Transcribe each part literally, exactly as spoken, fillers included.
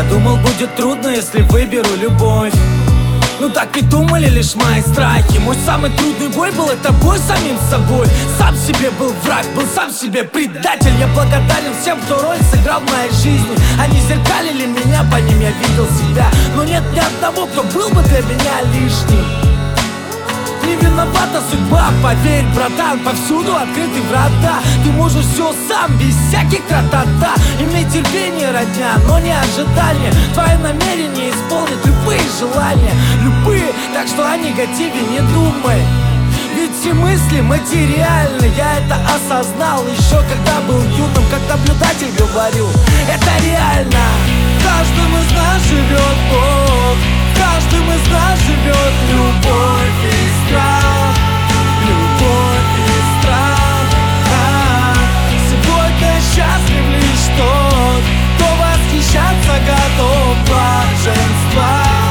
думал, будет трудно, если выберу любовь. Ну так ведь думали лишь мои страхи. Мой самый трудный бой был это бой с самим собой. Сам себе был враг, был сам себе предатель. Я благодарен всем, кто роль сыграл в моей жизни. Они зеркалили меня, по ним я видел себя. Но нет ни одного, кто был бы для меня лишним. Не виновата судьба, поверь, братан, повсюду открыты врата. Ты можешь все сам, без всяких тра-та-та. Имей терпение, родня, но не ожидание. Твое намерение исполнит любые желания. Любые, так что о негативе не думай. Ведь все мысли материальны. Я это осознал еще когда был юным. Как наблюдатель говорил, это реально. В каждом из нас живет Бог. В каждом из нас живет любовь и страх. Любовь и страх. А, сегодня счастлив лишь тот, кто восхищаться готов. Блаженство,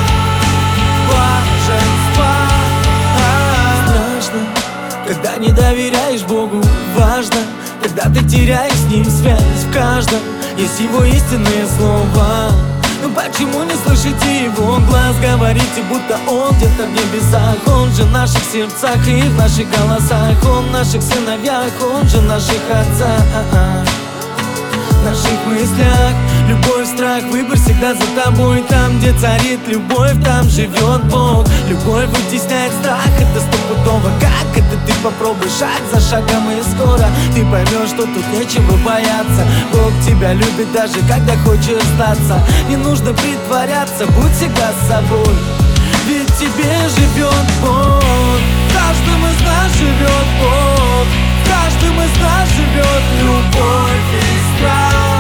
блаженство. А, страшно, когда не доверяешь Богу. Важно, когда ты теряешь с Ним связь. В каждом есть Его истинное слово. Ну почему не слышите Его глаз? Говорите, будто Он где-то в небесах. Он же в наших сердцах и в наших голосах. Он в наших сыновьях, Он же в наших отцах. В наших мыслях любовь, страх, выбор всегда за тобой. Там, где царит любовь, там живет Бог. Любовь вытесняет страх, это стопудово. Как это ты попробуй шаг за шагом, и скоро ты поймешь, что тут нечего бояться. Бог тебя любит даже когда хочешь сдаться. Не нужно притворяться, будь всегда с собой. Ведь в тебе живет Бог. В каждом из нас живет Бог. В каждом из нас живет любовь и страх.